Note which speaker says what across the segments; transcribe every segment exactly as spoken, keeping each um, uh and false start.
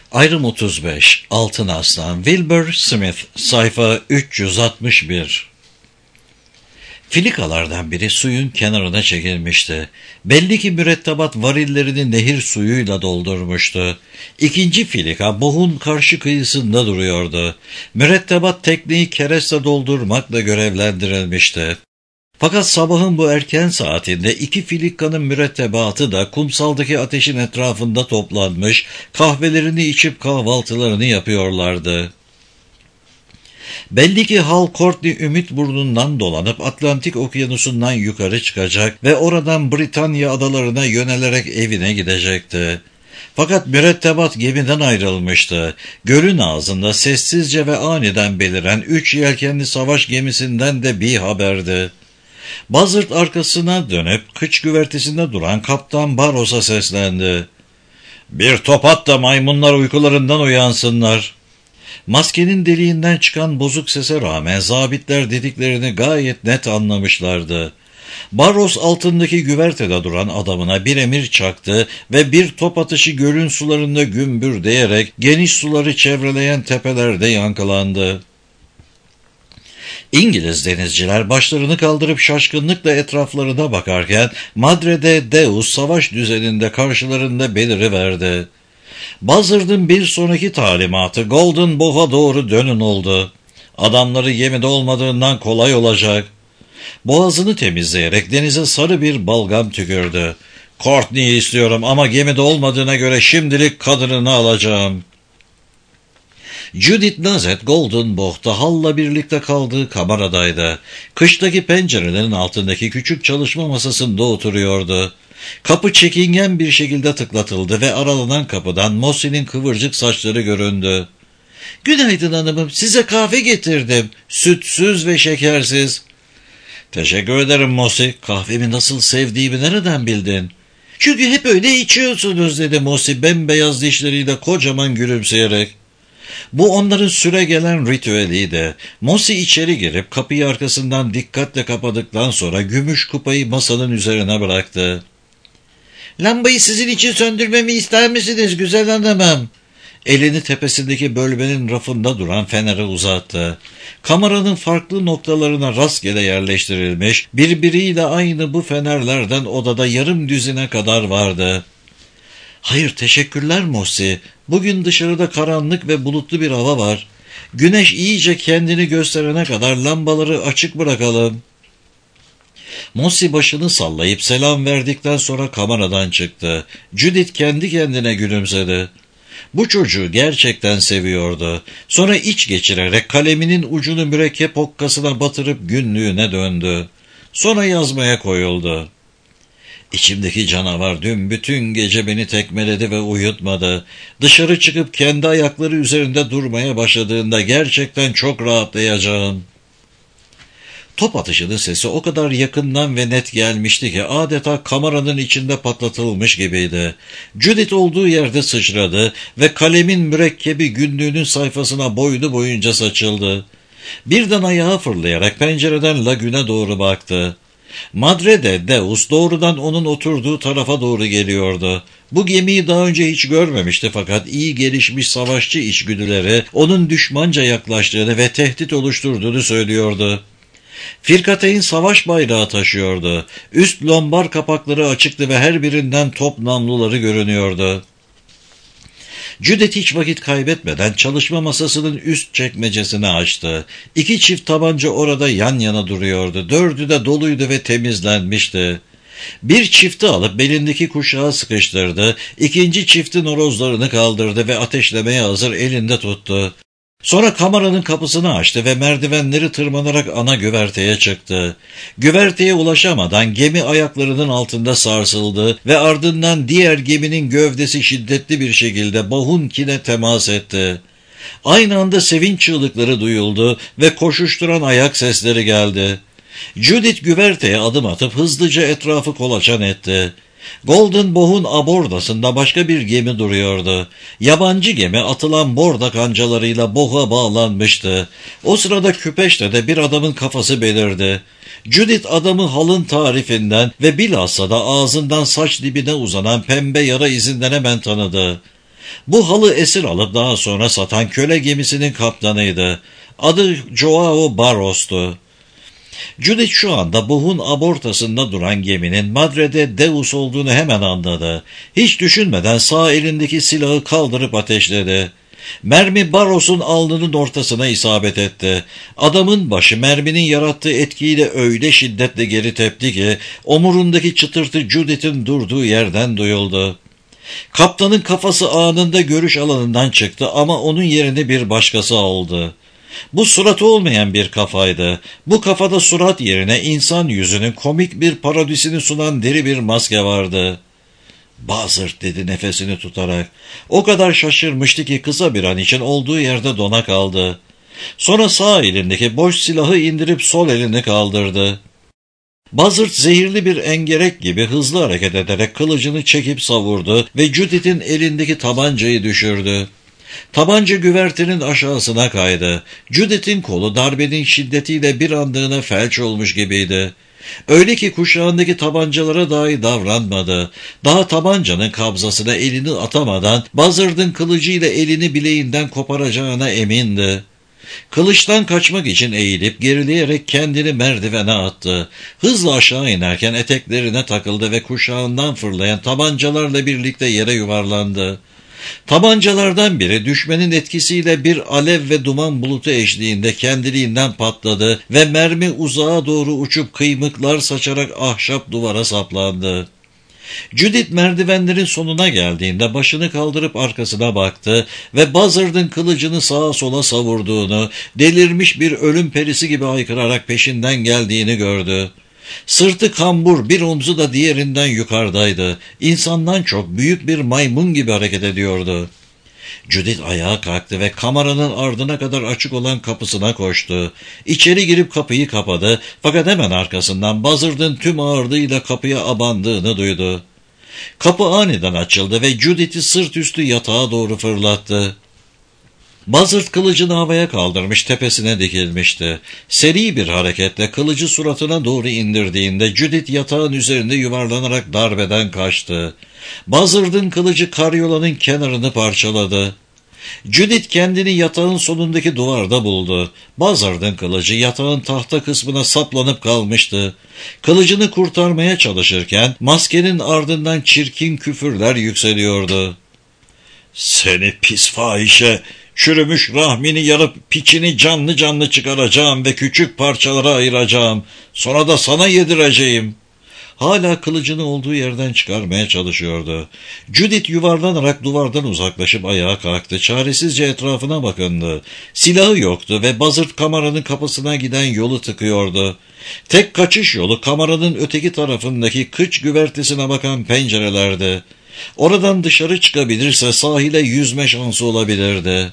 Speaker 1: Ayrım otuz beş, Altın Aslan, Wilbur Smith, sayfa üç yüz altmış bir. Filikalardan biri suyun kenarına çekilmişti. Belli ki mürettebat varillerini nehir suyuyla doldurmuştu. İkinci filika Boğ'un karşı kıyısında duruyordu. Mürettebat tekneyi kereste doldurmakla görevlendirilmişti. Fakat sabahın bu erken saatinde iki filikanın mürettebatı da kumsaldaki ateşin etrafında toplanmış, kahvelerini içip kahvaltılarını yapıyorlardı. Belli ki Hal Courtney Ümit Burnu'ndan dolanıp Atlantik Okyanusu'ndan yukarı çıkacak ve oradan Britanya adalarına yönelerek evine gidecekti. Fakat mürettebat gemiden ayrılmıştı. Gölün ağzında sessizce ve aniden beliren üç yelkenli savaş gemisinden de bir haberdi. Buzzard arkasına dönüp kıç güvertesinde duran Kaptan Barros'a seslendi. "Bir top at da maymunlar uykularından uyansınlar." Maskenin deliğinden çıkan bozuk sese rağmen zabitler dediklerini gayet net anlamışlardı. Barros altındaki güvertede duran adamına bir emir çaktı ve bir top atışı gölün sularında gümbürdeyerek geniş suları çevreleyen tepelerde yankılandı. İngiliz denizciler başlarını kaldırıp şaşkınlıkla etraflarına bakarken Madre de Deus savaş düzeninde karşılarında beliriverdi. Buzzard'ın bir sonraki talimatı Golden Bow'a doğru dönün oldu. Adamları gemide olmadığından kolay olacak. Boğazını temizleyerek denize sarı bir balgam tükürdü. "Courtney'i istiyorum ama gemide olmadığına göre şimdilik kadınını alacağım." Judith Nazet Golden Bow'da Hal'la birlikte kaldığı kameradaydı. Kıştaki pencerelerin altındaki küçük çalışma masasında oturuyordu. Kapı çekingen bir şekilde tıklatıldı ve aralanan kapıdan Mossie'nin kıvırcık saçları göründü. "Günaydın hanımım, size kahve getirdim. Sütsüz ve şekersiz." "Teşekkür ederim Mossie. Kahvemi nasıl sevdiğimi nereden bildin?" "Çünkü hep öyle içiyorsunuz," dedi Mossie bembeyaz dişleriyle kocaman gülümseyerek. Bu onların süregelen ritüeliydi. Mossie içeri girip kapıyı arkasından dikkatle kapadıktan sonra gümüş kupayı masanın üzerine bıraktı. "Lambayı sizin için söndürmemi ister misiniz güzel hanımım?" Elini tepesindeki bölmenin rafında duran fenere uzattı. Kameranın farklı noktalarına rastgele yerleştirilmiş, birbiriyle aynı bu fenerlerden odada yarım düzine kadar vardı. "Hayır, teşekkürler Mossie. Bugün dışarıda karanlık ve bulutlu bir hava var. Güneş iyice kendini gösterene kadar lambaları açık bırakalım." Mossie başını sallayıp selam verdikten sonra kameradan çıktı. Judith kendi kendine gülümsedi. Bu çocuğu gerçekten seviyordu. Sonra iç geçirerek kaleminin ucunu mürekkep hokkasına batırıp günlüğüne döndü. Sonra yazmaya koyuldu. "İçimdeki canavar dün bütün gece beni tekmeledi ve uyutmadı. Dışarı çıkıp kendi ayakları üzerinde durmaya başladığında gerçekten çok rahatlayacağım." Top atışının sesi o kadar yakından ve net gelmişti ki adeta kameranın içinde patlatılmış gibiydi. Judith olduğu yerde sıçradı ve kalemin mürekkebi günlüğünün sayfasına boylu boyunca saçıldı. Birden ayağa fırlayarak pencereden lagüne doğru baktı. Madre de Deus doğrudan onun oturduğu tarafa doğru geliyordu. Bu gemiyi daha önce hiç görmemişti fakat iyi gelişmiş savaşçı içgüdüleri onun düşmanca yaklaştığını ve tehdit oluşturduğunu söylüyordu. Firkateyn savaş bayrağı taşıyordu. Üst lombar kapakları açıktı ve her birinden top namluları görünüyordu. Judith hiç vakit kaybetmeden çalışma masasının üst çekmecesini açtı. İki çift tabanca orada yan yana duruyordu. Dördü de doluydu ve temizlenmişti. Bir çifti alıp belindeki kuşağı sıkıştırdı. İkinci çiftin horozlarını kaldırdı ve ateşlemeye hazır elinde tuttu. Sonra kameranın kapısını açtı ve merdivenleri tırmanarak ana güverteye çıktı. Güverteye ulaşamadan gemi ayaklarının altında sarsıldı ve ardından diğer geminin gövdesi şiddetli bir şekilde Boğ'unkine temas etti. Aynı anda sevinç çığlıkları duyuldu ve koşuşturan ayak sesleri geldi. Judith güverteye adım atıp hızlıca etrafı kolaçan etti. Golden Bow'un abordasında başka bir gemi duruyordu. Yabancı gemi atılan borda kancalarıyla Bow'a bağlanmıştı. O sırada küpeşte de bir adamın kafası belirdi. Judith adamı Hal'ın tarifinden ve bilhassa da ağzından saç dibine uzanan pembe yara izinden hemen tanıdı. Bu halı esir alıp daha sonra satan köle gemisinin kaptanıydı. Adı Joao Barros'tu. Judith şu anda buhun abortasında duran geminin Madre'de Deus olduğunu hemen anladı. Hiç düşünmeden sağ elindeki silahı kaldırıp ateşledi. Mermi Barros'un alnının ortasına isabet etti. Adamın başı merminin yarattığı etkiyle öyle şiddetle geri tepti ki omurundaki çıtırtı Judith'in durduğu yerden duyuldu. Kaptanın kafası anında görüş alanından çıktı ama onun yerini bir başkası aldı. Bu suratı olmayan bir kafaydı. Bu kafada surat yerine insan yüzünün komik bir parodisini sunan deri bir maske vardı. "Buzzard," dedi nefesini tutarak. O kadar şaşırmıştı ki kısa bir an için olduğu yerde dona kaldı. Sonra sağ elindeki boş silahı indirip sol elini kaldırdı. Buzzard zehirli bir engerek gibi hızlı hareket ederek kılıcını çekip savurdu ve Judith'in elindeki tabancayı düşürdü. Tabanca güvertenin aşağısına kaydı. Judith'in kolu darbenin şiddetiyle bir andığına felç olmuş gibiydi. Öyle ki kuşağındaki tabancalara dahi davranmadı. Daha tabancanın kabzasına elini atamadan Buzzard'ın kılıcıyla elini bileğinden koparacağına emindi. Kılıçtan kaçmak için eğilip gerileyerek kendini merdivene attı. Hızla aşağı inerken eteklerine takıldı ve kuşağından fırlayan tabancalarla birlikte yere yuvarlandı. Tabancalardan biri düşmenin etkisiyle bir alev ve duman bulutu eşliğinde kendiliğinden patladı ve mermi uzağa doğru uçup kıymıklar saçarak ahşap duvara saplandı. Judith merdivenlerin sonuna geldiğinde başını kaldırıp arkasına baktı ve Buzzard'ın kılıcını sağa sola savurduğunu, delirmiş bir ölüm perisi gibi haykırarak peşinden geldiğini gördü. Sırtı kambur, bir omzu da diğerinden yukarıdaydı. İnsandan çok büyük bir maymun gibi hareket ediyordu. Judith ayağa kalktı ve kameranın ardına kadar açık olan kapısına koştu. İçeri girip kapıyı kapadı fakat hemen arkasından Buzzard'ın tüm ağırlığıyla kapıya abandığını duydu. Kapı aniden açıldı ve Judith'i sırt üstü yatağa doğru fırlattı. Buzzard kılıcını havaya kaldırmış, tepesine dikilmişti. Seri bir hareketle kılıcı suratına doğru indirdiğinde Judith yatağın üzerinde yuvarlanarak darbeden kaçtı. Buzzard'ın kılıcı karyolanın kenarını parçaladı. Judith kendini yatağın sonundaki duvarda buldu. Buzzard'ın kılıcı yatağın tahta kısmına saplanıp kalmıştı. Kılıcını kurtarmaya çalışırken maskenin ardından çirkin küfürler yükseliyordu. "Seni pis fahişe! Çürümüş rahmini yarıp piçini canlı canlı çıkaracağım ve küçük parçalara ayıracağım. Sonra da sana yedireceğim." Hala kılıcını olduğu yerden çıkarmaya çalışıyordu. Judith yuvarlanarak duvardan uzaklaşıp ayağa kalktı. Çaresizce etrafına bakındı. Silahı yoktu ve Buzzard kameranın kapısına giden yolu tıkıyordu. Tek kaçış yolu kameranın öteki tarafındaki kıç güvertesine bakan pencerelerdi. Oradan dışarı çıkabilirse sahile yüzme şansı olabilirdi.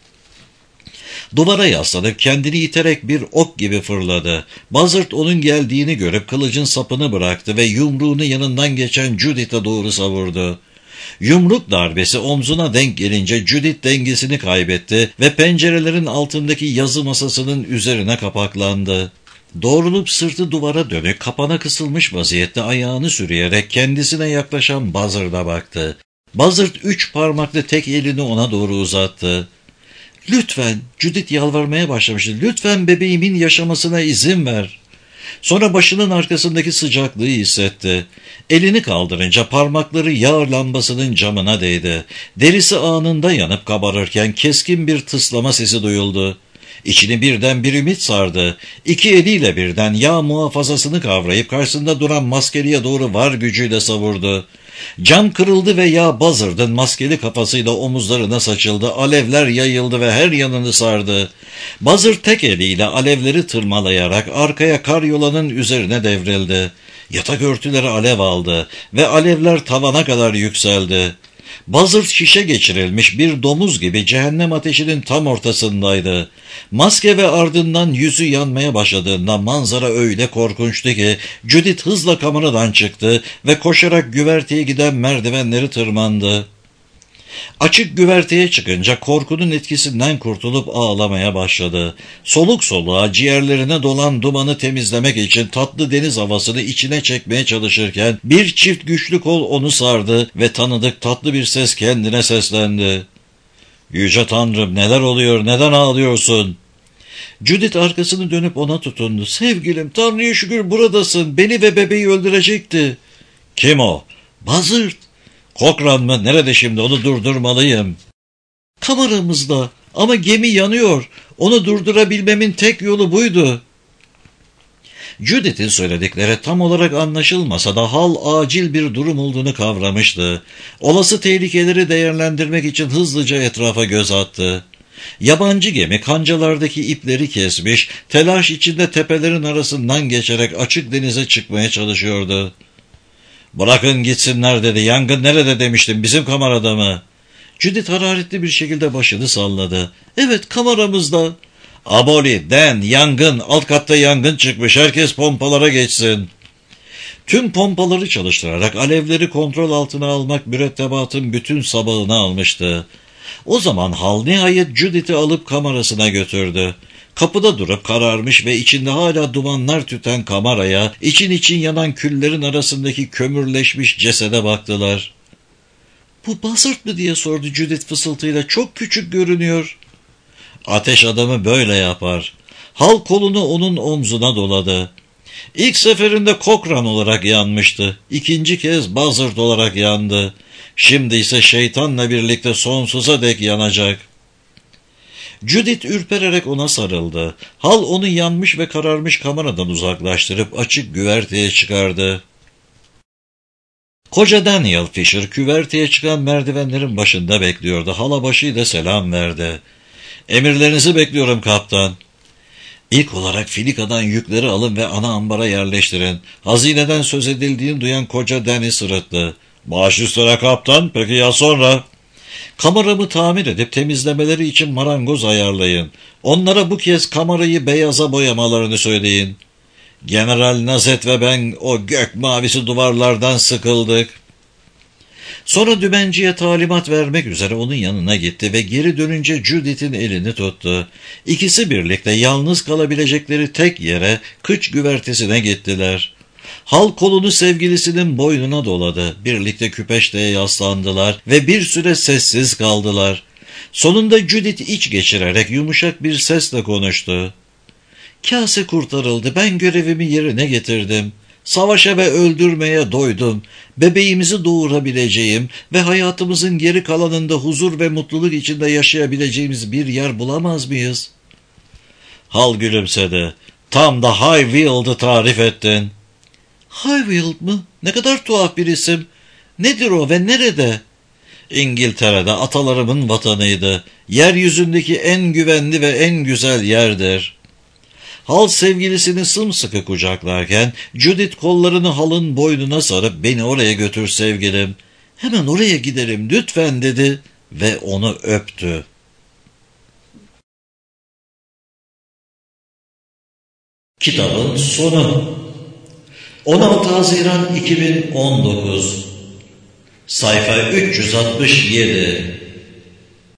Speaker 1: Duvara yaslanıp kendini iterek bir ok gibi fırladı. Buzzard onun geldiğini görüp kılıcın sapını bıraktı ve yumruğunu yanından geçen Judith'e doğru savurdu. Yumruk darbesi omzuna denk gelince Judith dengesini kaybetti ve pencerelerin altındaki yazı masasının üzerine kapaklandı. Doğrulup sırtı duvara dönük kapana kısılmış vaziyette ayağını sürüyerek kendisine yaklaşan Buzzard'a baktı. Buzzard üç parmaklı tek elini ona doğru uzattı. "Lütfen," Judith yalvarmaya başlamıştı. "Lütfen bebeğimin yaşamasına izin ver." Sonra başının arkasındaki sıcaklığı hissetti. Elini kaldırınca parmakları yağ lambasının camına değdi. Derisi anında yanıp kabarırken keskin bir tıslama sesi duyuldu. İçini birden bir ümit sardı. İki eliyle birden yağ muhafazasını kavrayıp karşısında duran maskeliye doğru var gücüyle savurdu. Cam kırıldı ve yağ Buzzard'ın maskeli kafasıyla omuzlarına saçıldı. Alevler yayıldı ve her yanını sardı. Buzzard tek eliyle alevleri tırmalayarak arkaya karyolanın üzerine devrildi. Yatak örtüleri alev aldı ve alevler tavana kadar yükseldi. Buzzard şişe geçirilmiş bir domuz gibi cehennem ateşinin tam ortasındaydı. Maske ve ardından yüzü yanmaya başladığında manzara öyle korkunçtu ki Judith hızla kameradan çıktı ve koşarak güverteye giden merdivenleri tırmandı. Açık güverteye çıkınca korkunun etkisinden kurtulup ağlamaya başladı. Soluk soluğa ciğerlerine dolan dumanı temizlemek için tatlı deniz havasını içine çekmeye çalışırken bir çift güçlü kol onu sardı ve tanıdık tatlı bir ses kendine seslendi. "Yüce Tanrım, neler oluyor, neden ağlıyorsun?" Judith arkasını dönüp ona tutundu. "Sevgilim, Tanrı'ya şükür buradasın. Beni ve bebeği öldürecekti." "Kim o?" "Buzzard." "Cochrane mı? Nerede şimdi? Onu durdurmalıyım." "Kameramızda. Ama gemi yanıyor. Onu durdurabilmemin tek yolu buydu." Judith'in söyledikleri tam olarak anlaşılmasa da Hal acil bir durum olduğunu kavramıştı. Olası tehlikeleri değerlendirmek için hızlıca etrafa göz attı. Yabancı gemi kancalardaki ipleri kesmiş, telaş içinde tepelerin arasından geçerek açık denize çıkmaya çalışıyordu. "Bırakın gitsinler," dedi. "Yangın nerede demiştim, bizim kamerada mı?" Judith hararetli bir şekilde başını salladı. "Evet, kameramızda." "Aboli, Dan, yangın, alt katta yangın çıkmış, herkes pompalara geçsin." Tüm pompaları çalıştırarak alevleri kontrol altına almak mürettebatın bütün sabahını almıştı. O zaman Hal nihayet Judith'i alıp kamerasına götürdü. Kapıda durup kararmış ve içinde hala dumanlar tüten kameraya, için için yanan küllerin arasındaki kömürleşmiş cesede baktılar. "Bu Buzzard mı?" diye sordu Judith fısıltıyla. "Çok küçük görünüyor." "Ateş adamı böyle yapar." Hal kolunu onun omzuna doladı. "İlk seferinde Cochrane olarak yanmıştı. İkinci kez Buzzard olarak yandı. Şimdi ise şeytanla birlikte sonsuza dek yanacak." Judith ürpererek ona sarıldı. Hal onu yanmış ve kararmış kameradan uzaklaştırıp açık güverteye çıkardı. Koca Daniel Fisher küverteye çıkan merdivenlerin başında bekliyordu. Hala başıyla selam verdi. "Emirlerinizi bekliyorum kaptan." "İlk olarak Filika'dan yükleri alın ve ana ambara yerleştirin." Hazineden söz edildiğini duyan koca Danny sırıttı. "Baş üstüne kaptan, peki ya sonra?" "Kameramı tamir edip temizlemeleri için marangoz ayarlayın. Onlara bu kez kamerayı beyaza boyamalarını söyleyin." General Nazet ve ben o gök mavisi duvarlardan sıkıldık. Sonra dümenciye talimat vermek üzere onun yanına gitti ve geri dönünce Judith'in elini tuttu. İkisi birlikte yalnız kalabilecekleri tek yere, kıç güvertesine gittiler. Hal kolunu sevgilisinin boynuna doladı. Birlikte küpeşteye yaslandılar ve bir süre sessiz kaldılar. Sonunda Judith iç geçirerek yumuşak bir sesle konuştu. "Kase kurtarıldı. Ben görevimi yerine getirdim. Savaşa ve öldürmeye doydum. Bebeğimizi doğurabileceğim ve hayatımızın geri kalanında huzur ve mutluluk içinde yaşayabileceğimiz bir yer bulamaz mıyız?" Hal gülümsedi. "Tam da Highfield'ı tarif ettin." "Highfield mı? Ne kadar tuhaf bir isim. Nedir o ve nerede?" "İngiltere'de, atalarımın vatanıydı. Yeryüzündeki en güvenli ve en güzel yerdir." Hal sevgilisini sımsıkı kucaklarken Judith kollarını Hal'ın boynuna sarıp "Beni oraya götür sevgilim." "Hemen oraya giderim lütfen," dedi ve onu öptü. Kitabın sonu. on altı Haziran iki bin on dokuz. Sayfa üç yüz altmış yedi.